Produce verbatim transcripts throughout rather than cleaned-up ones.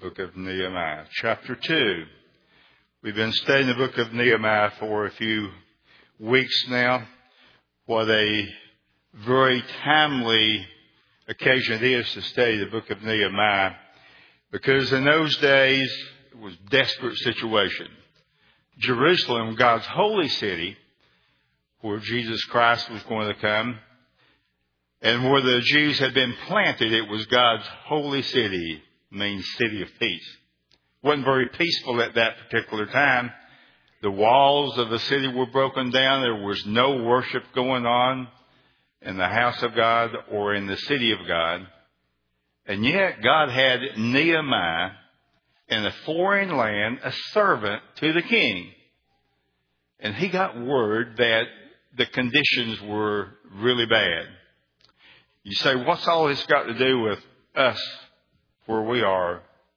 Book of Nehemiah, chapter two. We've been studying the book of Nehemiah for a few weeks now. What a very timely occasion it is to study the book of Nehemiah, because in those days it was a desperate situation. Jerusalem, God's holy city, where Jesus Christ was going to come, and where the Jews had been planted, it was God's holy city, means city of peace. It wasn't very peaceful at that particular time. The walls of the city were broken down. There was no worship going on in the house of God or in the city of God. And yet God had Nehemiah in a foreign land, a servant to the king. And he got word that the conditions were really bad. You say, what's all this got to do with us where we are,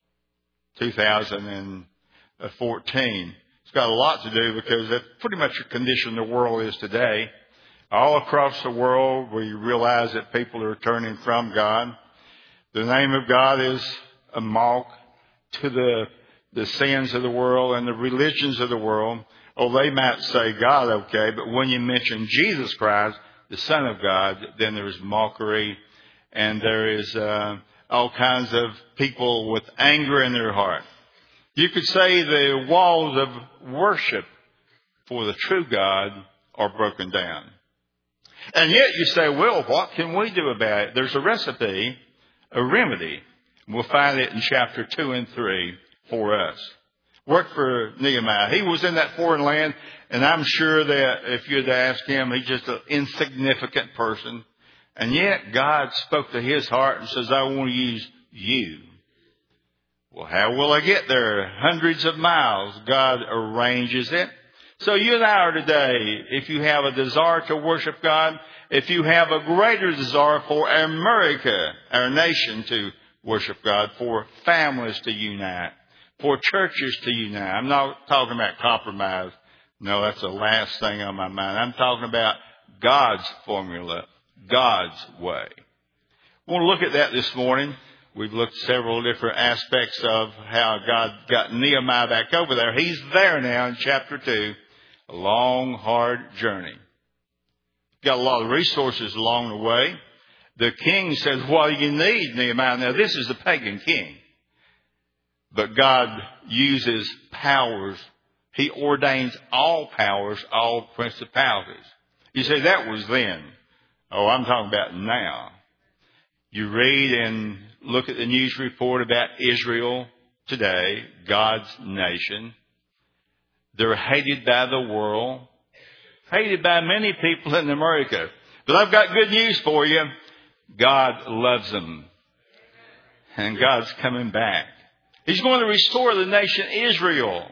two thousand fourteen? It's got a lot to do, because that's pretty much the condition the world is today. All across the world, we realize that people are turning from God. The name of God is a mock to the, the sins of the world and the religions of the world. Oh, they might say God, okay, but when you mention Jesus Christ, the Son of God, then there's mockery, and there is uh, all kinds of people with anger in their heart. You could say the walls of worship for the true God are broken down. And yet you say, well, what can we do about it? There's a recipe, a remedy. We'll find it in chapter two and three for us. Work for Nehemiah. He was in that foreign land, and I'm sure that if you'd ask him, he's just an insignificant person. And yet God spoke to his heart and says, I want to use you. Well, how will I get there? Hundreds of miles. God arranges it. So you and I are today, if you have a desire to worship God, if you have a greater desire for America, our nation, to worship God, for families to unite, for churches to unite. I'm not talking about compromise. No, that's the last thing on my mind. I'm talking about God's formula, God's way. I want to look at that this morning. We've looked at several different aspects of how God got Nehemiah back over there. He's there now in chapter two. A long, hard journey. Got a lot of resources along the way. The king says, what do you need, Nehemiah? Now, this is a pagan king. But God uses powers. He ordains all powers, all principalities. You say, that was then. Oh, I'm talking about now. You read and look at the news report about Israel today, God's nation. They're hated by the world, hated by many people in America. But I've got good news for you. God loves them. And God's coming back. He's going to restore the nation Israel.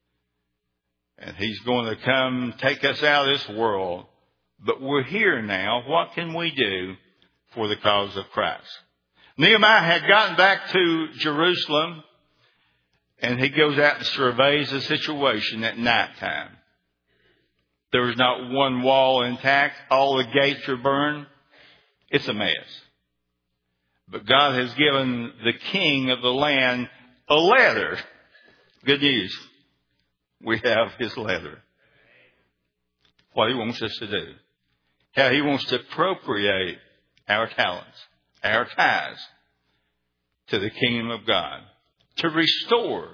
And He's going to come take us out of this world. But we're here now. What can we do for the cause of Christ? Nehemiah had gotten back to Jerusalem, and he goes out and surveys the situation at nighttime. There was not one wall intact. All the gates are burned. It's a mess. But God has given the king of the land a letter. Good news. We have his letter. What he wants us to do. How he wants to appropriate our talents, our tithes to the kingdom of God. To restore.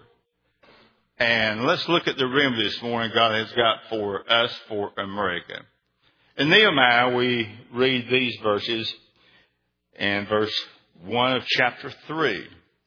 And let's look at the remedy this morning God has got for us, for America. In Nehemiah, we read these verses in verse one of chapter three.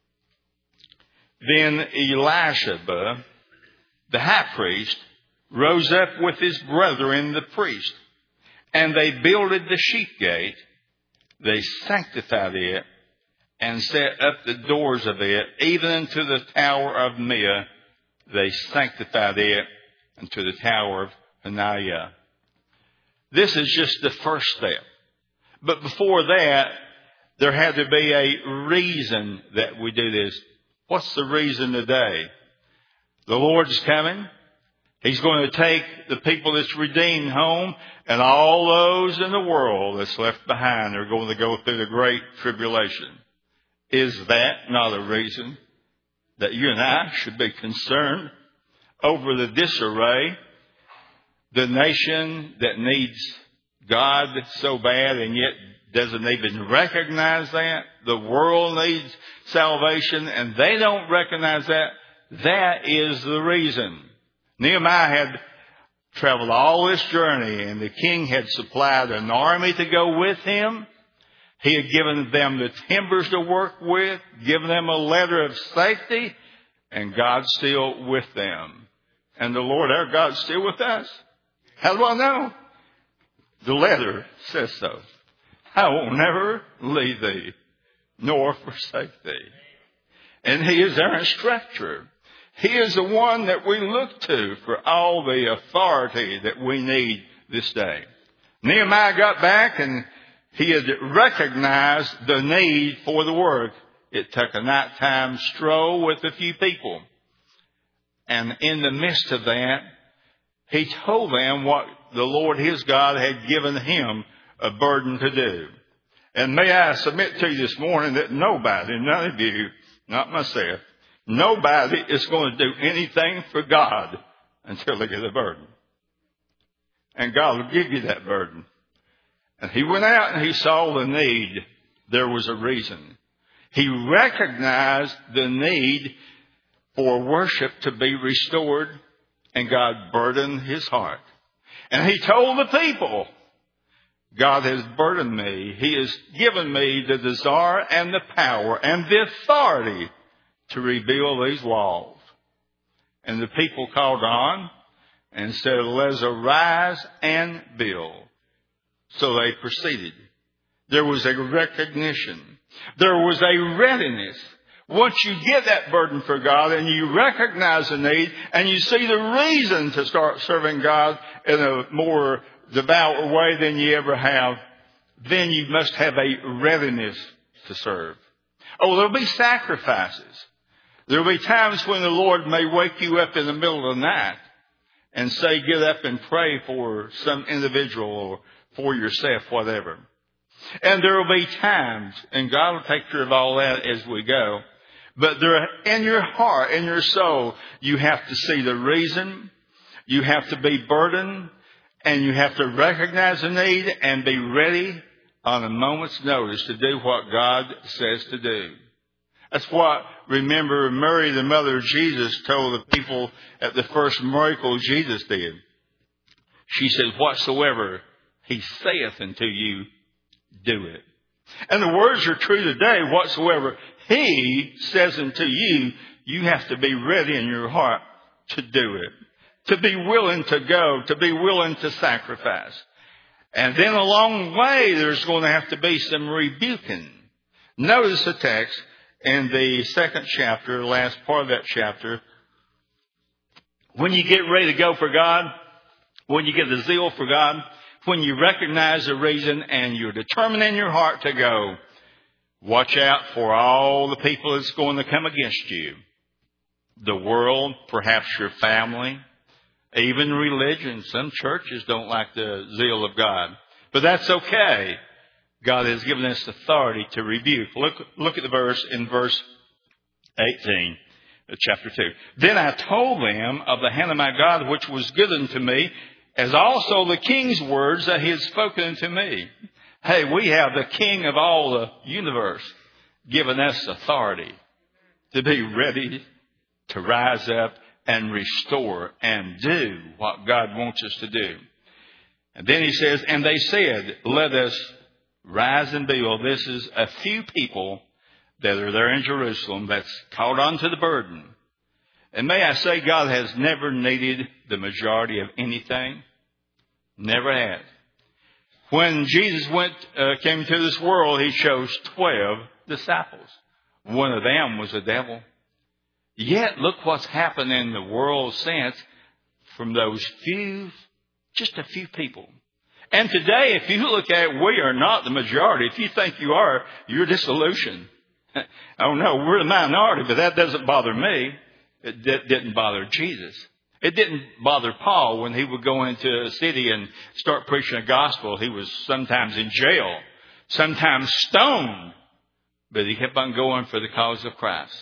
Then Elisheba, the high priest, rose up with his brethren, the priests, and they builded the sheep gate. They sanctified it and set up the doors of it, even unto the tower of Meah. They sanctified it unto the tower of Hananiah. This is just the first step. But before that, there had to be a reason that we do this. What's the reason today? The Lord's coming. He's going to take the people that's redeemed home, and all those in the world that's left behind are going to go through the great tribulation. Is that not a reason? that you and I should be concerned over the disarray, the nation that needs God so bad and yet doesn't even recognize that. The world needs salvation and they don't recognize that. That is the reason. Nehemiah had traveled all this journey and the king had supplied an army to go with him. He had given them the timbers to work with, given them a letter of safety, and God's still with them. And the Lord our God's still with us. How do I know? The letter says so. I will never leave thee, nor forsake thee. And He is our instructor. He is the one that we look to for all the authority that we need this day. Nehemiah got back and he had recognized the need for the work. It took a nighttime stroll with a few people. And in the midst of that, he told them what the Lord his God had given him a burden to do. And may I submit to you this morning that nobody, none of you, not myself, nobody is going to do anything for God until they get a burden. And God will give you that burden. And he went out and he saw the need. There was a reason. He recognized the need for worship to be restored, and God burdened his heart. And he told the people, God has burdened me. He has given me the desire and the power and the authority to rebuild these walls. And the people called on and said, let us arise and build. So they proceeded. There was a recognition. There was a readiness. Once you get that burden for God and you recognize the need and you see the reason to start serving God in a more devout way than you ever have, then you must have a readiness to serve. Oh, there'll be sacrifices. There'll be times when the Lord may wake you up in the middle of the night and say, get up and pray for some individual or for yourself, whatever. And there will be times, and God will take care of all that as we go. But there, in your heart, in your soul, you have to see the reason. You have to be burdened. And you have to recognize the need and be ready on a moment's notice to do what God says to do. That's what, remember, Mary, the mother of Jesus, told the people at the first miracle Jesus did. She said, whatsoever He saith unto you, do it. And the words are true today. Whatsoever He says unto you, you have to be ready in your heart to do it. To be willing to go, to be willing to sacrifice. And then along the way, there's going to have to be some rebuking. Notice the text in the second chapter, the last part of that chapter. When you get ready to go for God, when you get the zeal for God, when you recognize the reason and you're determined in your heart to go, watch out for all the people that's going to come against you. The world, perhaps your family, even religion. Some churches don't like the zeal of God. But that's okay. God has given us authority to rebuke. Look, look at the verse in verse eighteen of chapter two. Then I told them of the hand of my God which was given to me, as also the king's words that he had spoken unto me. Hey, we have the king of all the universe giving us authority to be ready to rise up and restore and do what God wants us to do. And then he says, and they said, let us rise and build. This is a few people that are there in Jerusalem that's caught on to the burden. And may I say, God has never needed the majority of anything. Never has. When Jesus went, uh, came into this world, He chose twelve disciples. One of them was the devil. Yet, look what's happened in the world since from those few, just a few people. And today, if you look at it, we are not the majority. If you think you are, you're disillusioned. Oh no, we're the minority, but that doesn't bother me. It didn't bother Jesus. It didn't bother Paul when he would go into a city and start preaching the gospel. He was sometimes in jail, sometimes stoned, but he kept on going for the cause of Christ.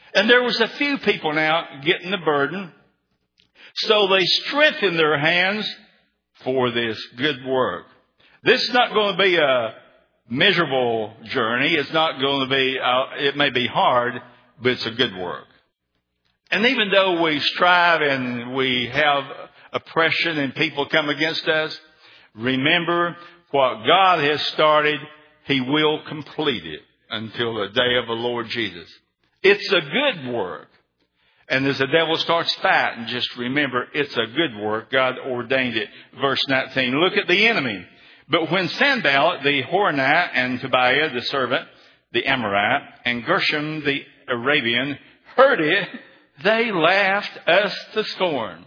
And there was a few people now getting the burden. So they strengthened their hands for this good work. This is not going to be a miserable journey. It's not going to be, uh, it may be hard, but it's a good work. And even though we strive and we have oppression and people come against us, remember what God has started, He will complete it until the day of the Lord Jesus. It's a good work. And as the devil starts fighting, just remember, it's a good work. God ordained it. Verse nineteen, look at the enemy. But when Sanballat the Horonite and Tobiah the servant, the Amorite, and Gershom the Arabian heard it, they laughed us to scorn.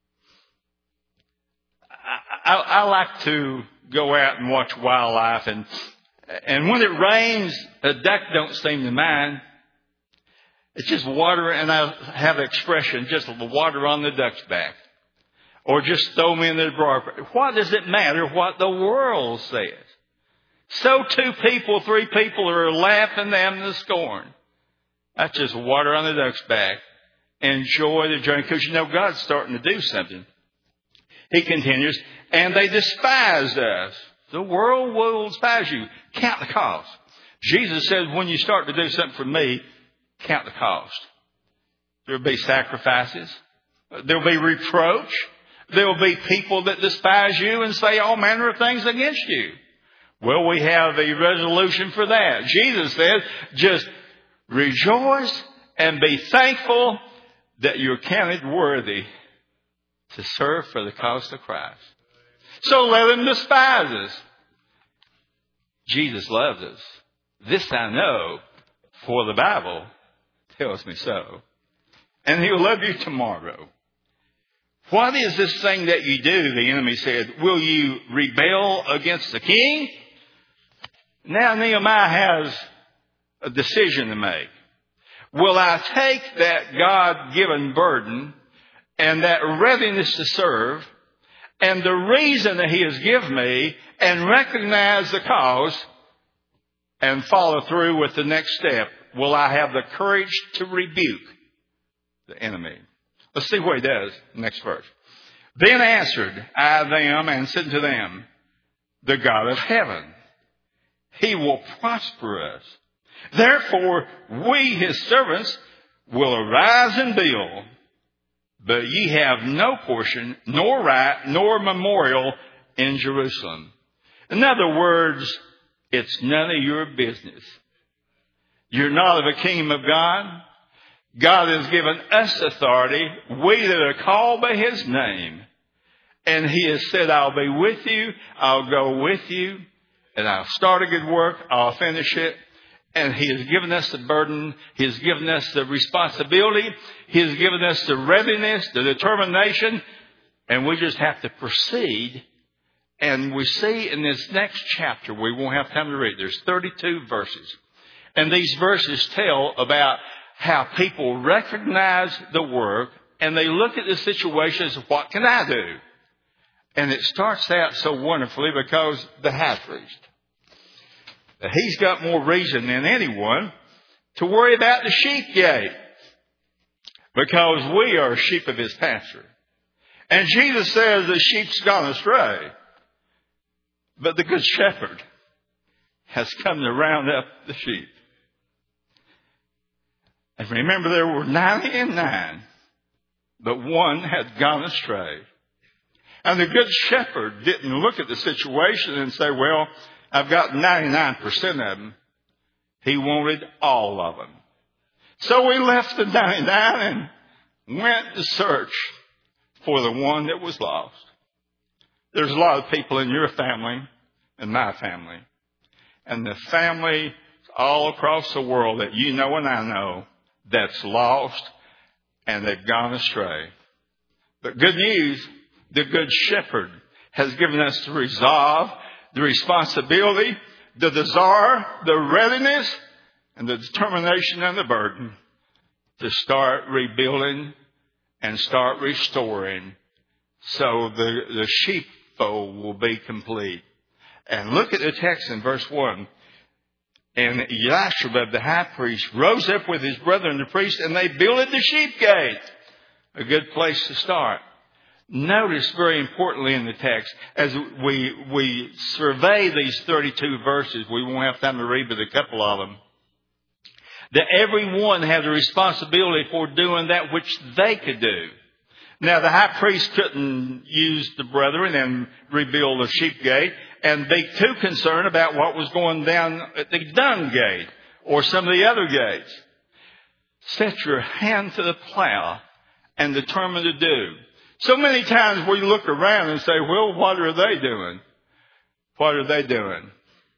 I, I, I like to go out and watch wildlife, and and when it rains, a duck don't seem to mind. It's just water, and I have the expression, just the water on the duck's back. Or just throw me in the brook. What does it matter what the world says? So two people, three people are laughing them to scorn. That's just water on the duck's back. Enjoy the journey, because you know God's starting to do something. He continues, and they despised us. The world will despise you. Count the cost. Jesus says, when you start to do something for me, count the cost. There'll be sacrifices. There'll be reproach. There'll be people that despise you and say all manner of things against you. Well, we have a resolution for that. Jesus says, just rejoice and be thankful that you're counted worthy to serve for the cause of Christ. So let them despise us. Jesus loves us. This I know, for the Bible tells me so. And He'll love you tomorrow. What is this thing that you do? The enemy said, will you rebel against the king? Now Nehemiah has a decision to make. Will I take that God-given burden and that readiness to serve and the reason that He has given me and recognize the cause and follow through with the next step? Will I have the courage to rebuke the enemy? Let's see what he does. Next verse. Then answered I them and said to them, the God of heaven, He will prosper us. Therefore we, His servants, will arise and build. But ye have no portion, nor right, nor memorial in Jerusalem. In other words, it's none of your business. You're not of the kingdom of God. God has given us authority, we that are called by His name. And He has said, I'll be with you, I'll go with you, and I'll start a good work, I'll finish it. And He has given us the burden, He has given us the responsibility, He has given us the readiness, the determination, and we just have to proceed. And we see in this next chapter, we won't have time to read, there's thirty-two verses. And these verses tell about how people recognize the work and they look at the situation as, what can I do? And it starts out so wonderfully because the high priest, he's got more reason than anyone to worry about the sheep gate, because we are sheep of His pasture. And Jesus says the sheep's gone astray, but the good shepherd has come to round up the sheep. And remember, there were ninety and nine, but one had gone astray. And the good shepherd didn't look at the situation and say, well, I've got ninety-nine percent of them. He wanted all of them. So we left the ninety-nine and went to search for the one that was lost. There's a lot of people in your family and my family, and the family all across the world that you know and I know that's lost and they've gone astray. But good news, the good shepherd has given us the resolve, the responsibility, the desire, the readiness, and the determination and the burden to start rebuilding and start restoring so the, the sheepfold will be complete. And look at the text in verse one. And Eliashib, the high priest, rose up with his brethren, the priests, and they builded the sheep gate. A good place to start. Notice very importantly in the text, as we we survey these thirty-two verses, we won't have time to read but a couple of them, that everyone had a responsibility for doing that which they could do. Now, the high priest couldn't use the brethren and rebuild the sheep gate and be too concerned about what was going down at the dung gate or some of the other gates. Set your hand to the plow and determine to do. So many times we look around and say, well, what are they doing? What are they doing?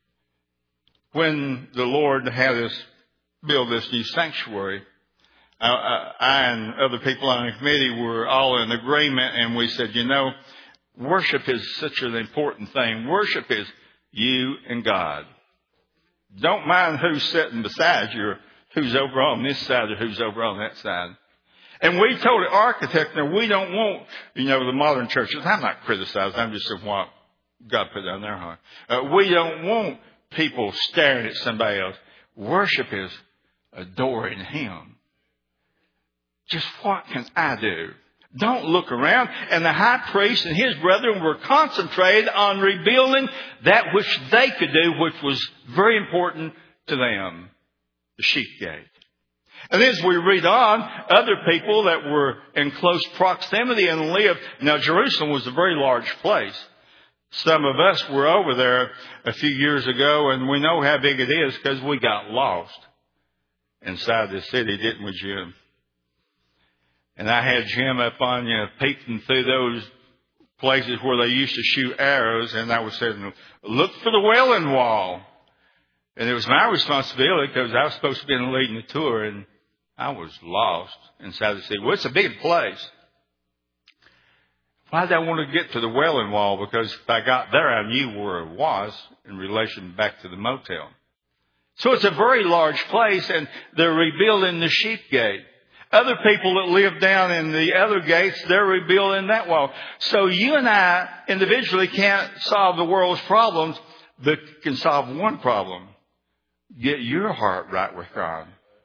When the Lord had us build this new sanctuary, I, I and other people on the committee were all in agreement, and we said, you know, worship is such an important thing. Worship is you and God. Don't mind who's sitting beside you, or who's over on this side or who's over on that side. And we told the architect, now we don't want, you know, the modern churches. I'm not criticizing. I'm just saying what God put down their heart. Uh, we don't want people staring at somebody else. Worship is adoring Him. Just what can I do? Don't look around. And the high priest and his brethren were concentrated on rebuilding that which they could do, which was very important to them, the sheep gate. And as we read on, other people that were in close proximity and lived. Now, Jerusalem was a very large place. Some of us were over there a few years ago, and we know how big it is because we got lost inside the city, didn't we, Jim? And I had Jim up on you, peeking through those places where they used to shoot arrows, and I was saying, look for the Wailing Wall. And it was my responsibility because I was supposed to be leading the tour, and I was lost inside the city. Well, it's a big place. Why did I want to get to the Wailing Wall? Because if I got there, I knew where it was in relation back to the motel. So it's a very large place, and they're rebuilding the sheep gate. Other people that live down in the other gates, they're rebuilding that wall. So you and I individually can't solve the world's problems, but can solve one problem. Get your heart right with God.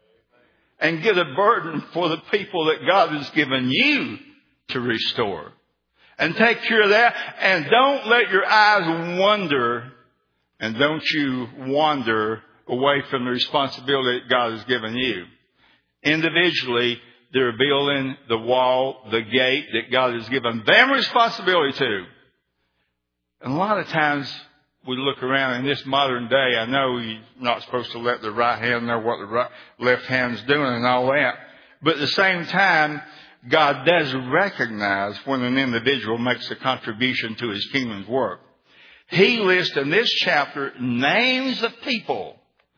And get a burden for the people that God has given you to restore. And take care of that. And don't let your eyes wander. And don't you wander away from the responsibility that God has given you. Individually, they're building the wall, the gate that God has given them responsibility to. And a lot of times we look around in this modern day. I know you're not supposed to let the right hand know what the right, left hand's doing and all that. But at the same time, God does recognize when an individual makes a contribution to His kingdom's work. He lists in this chapter names of people.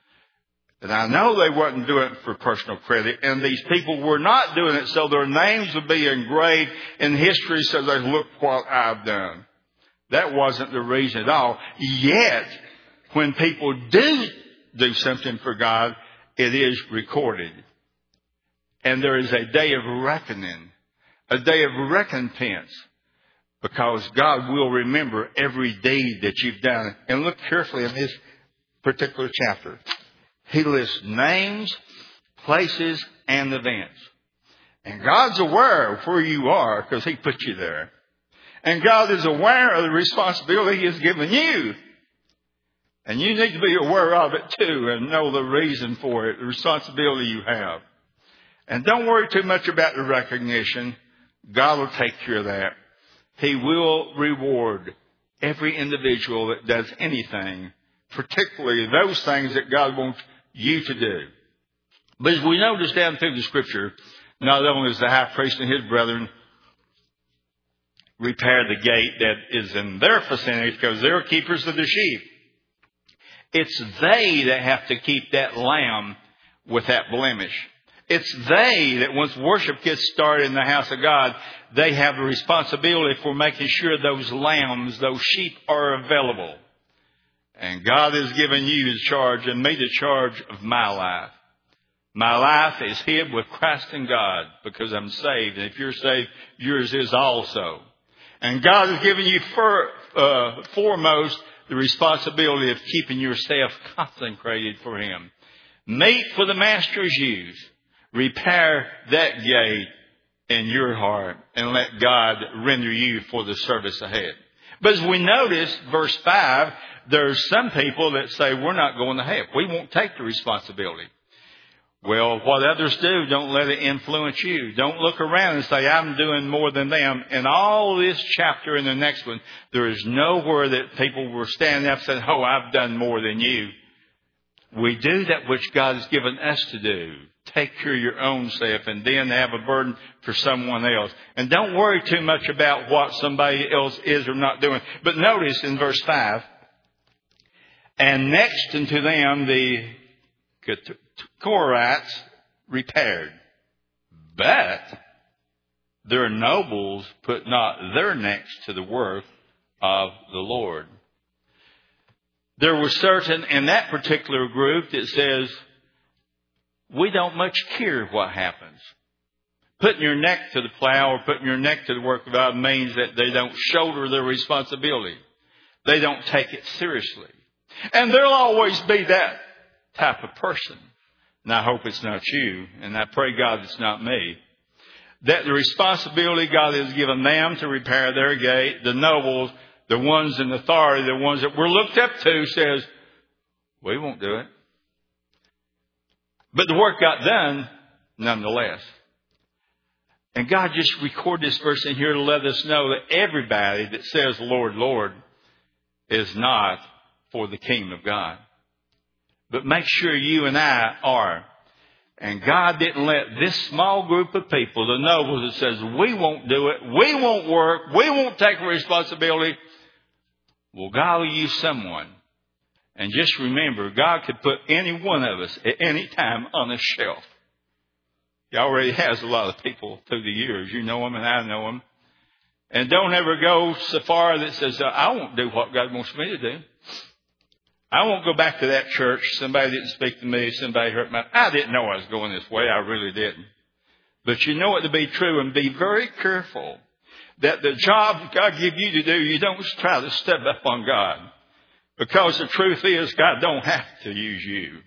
And I know they wasn't doing it for personal credit. And these people were not doing it so their names would be engraved in history so they look what I've done. That wasn't the reason at all. Yet, when people do do something for God, it is recorded. And there is a day of reckoning, a day of recompense, because God will remember every deed that you've done. And look carefully in this particular chapter. He lists names, places, and events. And God's aware of where you are because He put you there. And God is aware of the responsibility He has given you. And you need to be aware of it too and know the reason for it, the responsibility you have. And don't worry too much about the recognition. God will take care of that. He will reward every individual that does anything, particularly those things that God wants you to do. But as we notice down through the Scripture, not only is the high priest and his brethren repair the gate that is in their vicinity because they're keepers of the sheep, it's they that have to keep that lamb without blemish. It's they that once worship gets started in the house of God, they have the responsibility for making sure those lambs, those sheep are available. And God has given you the charge and me the charge of my life. My life is hid with Christ in God because I'm saved. And if you're saved, yours is also. And God has given you for, uh, foremost the responsibility of keeping yourself consecrated for Him. Meet for the Master's use. Repair that gate in your heart and let God render you for the service ahead. But as we notice, verse five, there's some people that say, we're not going to hell. We won't take the responsibility. Well, what others do, don't let it influence you. Don't look around and say, I'm doing more than them. In all this chapter and the next one, there is nowhere that people were standing up saying, oh, I've done more than you. We do that which God has given us to do. Take care of your own self and then have a burden for someone else. And don't worry too much about what somebody else is or not doing. But notice in verse five, and next unto them the Korahites repaired. But their nobles put not their necks to the work of the Lord. There were certain in that particular group that says, we don't much care what happens. Putting your neck to the plow or putting your neck to the work of God means that they don't shoulder their responsibility. They don't take it seriously. And there'll always be that type of person. And I hope it's not you. And I pray God it's not me. That the responsibility God has given them to repair their gate, the nobles, the ones in authority, the ones that we're looked up to, says, we won't do it. But the work got done nonetheless. And God just recorded this verse in here to let us know that everybody that says, Lord, Lord, is not for the kingdom of God. But make sure you and I are. And God didn't let this small group of people, the nobles that says, we won't do it, we won't work, we won't take responsibility. Well, God will use someone. And just remember, God could put any one of us at any time on a shelf. He already has a lot of people through the years. You know them and I know them. And don't ever go so far that says, I won't do what God wants me to do. I won't go back to that church. Somebody didn't speak to me. Somebody hurt my... I didn't know I was going this way. I really didn't. But you know it to be true, and be very careful that the job God give you to do, you don't try to step up on God. Because the truth is, God don't have to use you.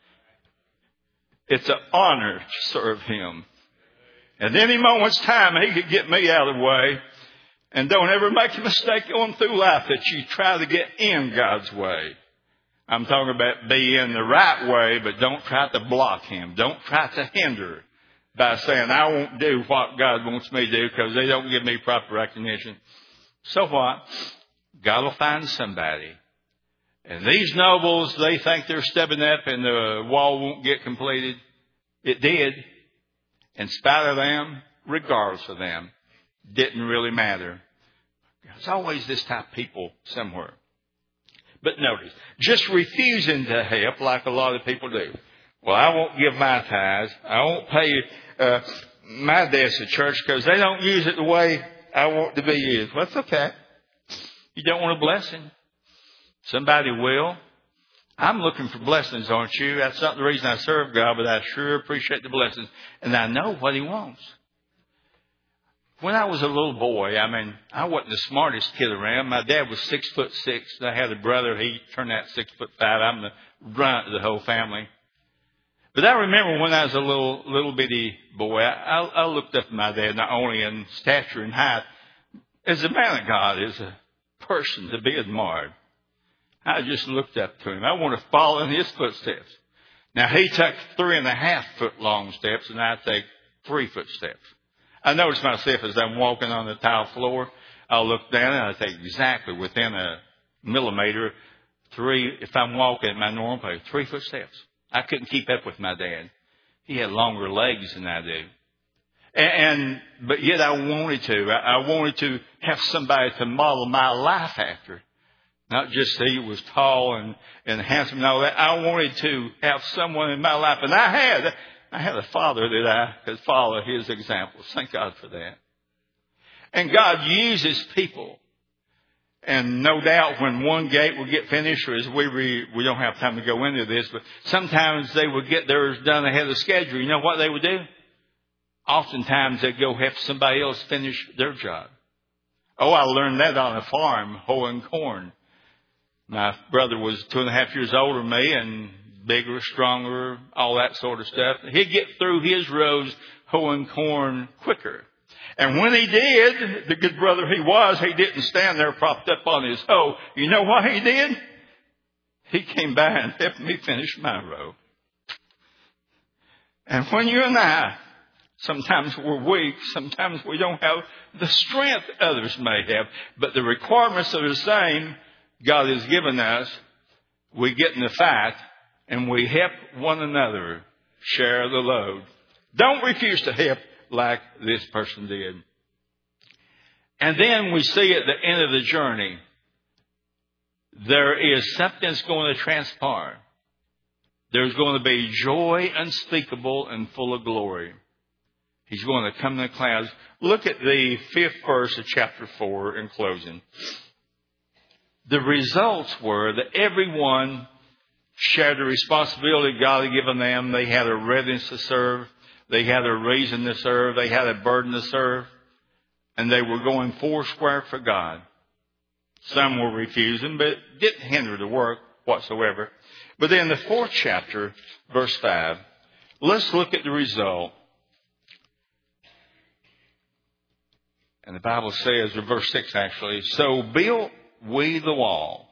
It's an honor to serve Him. At any moment's time, He could get me out of the way. And don't ever make a mistake going through life that you try to get in God's way. I'm talking about be in the right way, but don't try to block Him. Don't try to hinder by saying, I won't do what God wants me to do because they don't give me proper recognition. So what? God will find somebody. And these nobles, they think they're stepping up and the wall won't get completed. It did. In spite of them, regardless of them, didn't really matter. There's always this type of people somewhere. But notice, just refusing to help like a lot of people do. Well, I won't give my tithes. I won't pay uh, my debts to church because they don't use it the way I want to be used. Well, that's okay. You don't want a blessing. Somebody will. I'm looking for blessings, aren't you? That's not the reason I serve God, but I sure appreciate the blessings. And I know what He wants. When I was a little boy, I mean, I wasn't the smartest kid around. My dad was six foot six. And I had a brother. He turned out six foot five. I'm the runt of the whole family. But I remember when I was a little, little bitty boy, I, I looked up to my dad, not only in stature and height, as a man of God, as a person to be admired. I just looked up to him. I want to follow in his footsteps. Now, he took three and a half foot long steps, and I take three foot steps. I notice myself as I'm walking on the tile floor, I'll look down and I take exactly within a millimeter, three, if I'm walking at my normal pace, three foot steps. I couldn't keep up with my dad. He had longer legs than I do. And, and but yet I wanted to. I, I wanted to have somebody to model my life after. Not just he was tall and, and handsome and all that. I wanted to have someone in my life. And I had. I had a father that I could follow his examples. Thank God for that. And God uses people. And no doubt when one gate will get finished, or as we re, we don't have time to go into this, but sometimes they would get theirs done ahead of schedule. You know what they would do? Oftentimes they'd go help somebody else finish their job. Oh, I learned that on a farm, hoeing corn. My brother was two and a half years older than me and bigger, stronger, all that sort of stuff. He'd get through his rows hoeing corn quicker. And when he did, the good brother he was, he didn't stand there propped up on his hoe. You know what he did? He came by and helped me finish my row. And when you and I, sometimes we're weak, sometimes we don't have the strength others may have, but the requirements are the same God has given us. We get in the fight and we help one another share the load. Don't refuse to help like this person did. And then we see at the end of the journey, there is something that's going to transpire. There's going to be joy unspeakable and full of glory. He's going to come in the clouds. Look at the fifth verse of chapter four in closing. The results were that everyone shared the responsibility God had given them. They had a readiness to serve. They had a reason to serve. They had a burden to serve. And they were going four square for God. Some were refusing, but it didn't hinder the work whatsoever. But then the fourth chapter, verse five, let's look at the result. And the Bible says, or verse six actually, so built we the wall.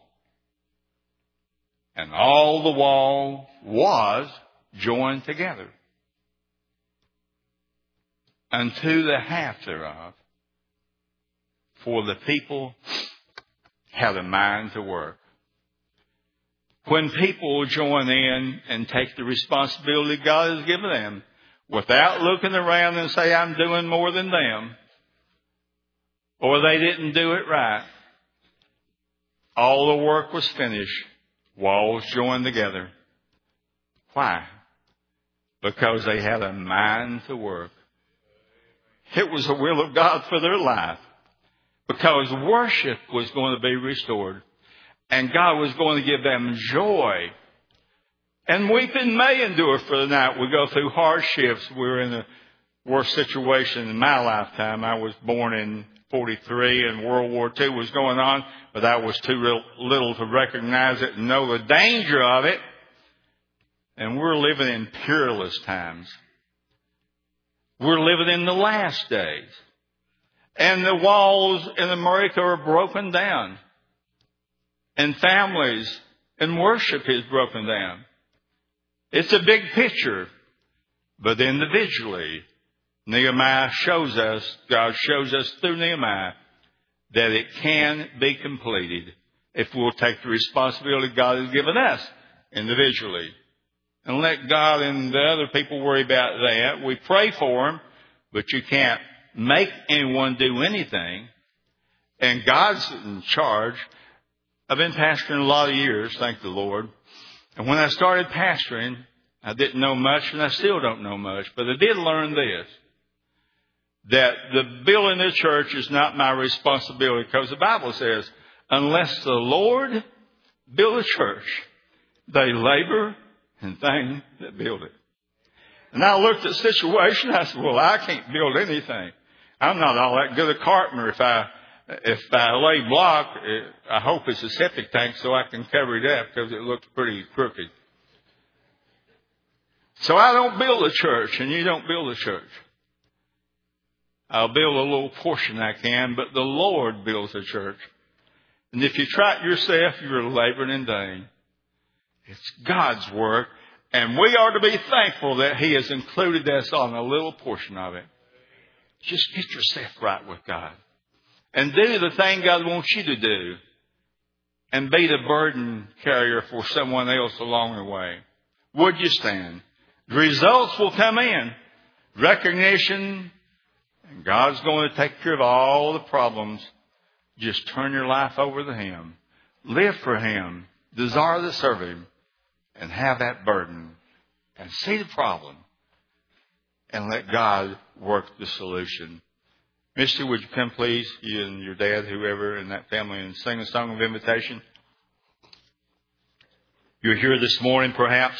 And all the wall was joined together unto the half thereof. For the people had a mind to work. When people join in and take the responsibility God has given them, without looking around and say, I'm doing more than them, or they didn't do it right, all the work was finished. Walls joined together. Why? Because they had a mind to work. It was the will of God for their life. Because worship was going to be restored. And God was going to give them joy. And weeping may endure for the night. We go through hardships. We're in a worse situation in my lifetime. I was born in forty-three and World War Two was going on. But I was too little to recognize it and know the danger of it. And we're living in peerless times. We're living in the last days. And the walls in America are broken down. And families and worship is broken down. It's a big picture. But individually, Nehemiah shows us, God shows us through Nehemiah, that it can be completed if we'll take the responsibility God has given us individually. And let God and the other people worry about that. We pray for them, but you can't make anyone do anything. And God's in charge. I've been pastoring a lot of years, thank the Lord. And when I started pastoring, I didn't know much, and I still don't know much. But I did learn this, that the building of the church is not my responsibility, because the Bible says, unless the Lord build a church, they labor in things that build it. And I looked at the situation, I said, well, I can't build anything. I'm not all that good a carpenter. If I if I lay block, I hope it's a septic tank so I can cover it up, because it looks pretty crooked. So I don't build a church, and you don't build a church. I'll build a little portion I can, but the Lord builds a church. And if you try it yourself, you're laboring in vain. It's God's work, and we are to be thankful that He has included us on a little portion of it. Just get yourself right with God. And do the thing God wants you to do. And be the burden carrier for someone else along the way. Would you stand? The results will come in. Recognition. And God's going to take care of all the problems. Just turn your life over to Him. Live for Him. Desire to serve Him. And have that burden. And see the problem. And let God work the solution. Mister, would you come please, you and your dad, whoever, and that family, and sing a song of invitation? You're here this morning, perhaps,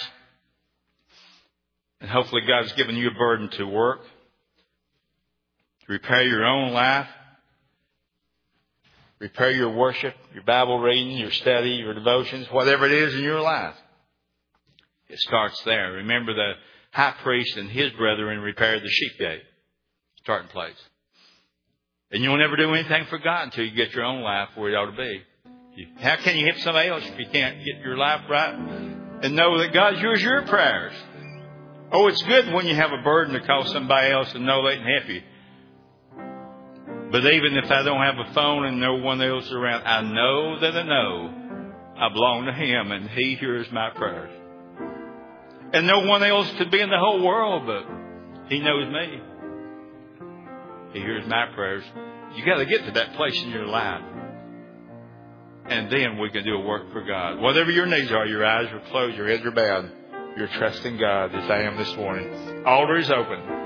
and hopefully God's given you a burden to work, to repair your own life, repair your worship, your Bible reading, your study, your devotions, whatever it is in your life. It starts there. Remember, the high priest and his brethren repaired the sheep gate. Starting place. And you'll never do anything for God until you get your own life where it ought to be. How can you help somebody else if you can't get your life right and know that God hears your prayers? Oh, it's good when you have a burden to call somebody else and know they can help you. But even if I don't have a phone and no one else is around, I know that I know I belong to Him and He hears my prayers. And no one else could be in the whole world, but He knows me. He hears my prayers. You got to get to that place in your life. And then we can do a work for God. Whatever your needs are, your eyes are closed, your heads are bowed. You're trusting God as I am this morning. Altar is open.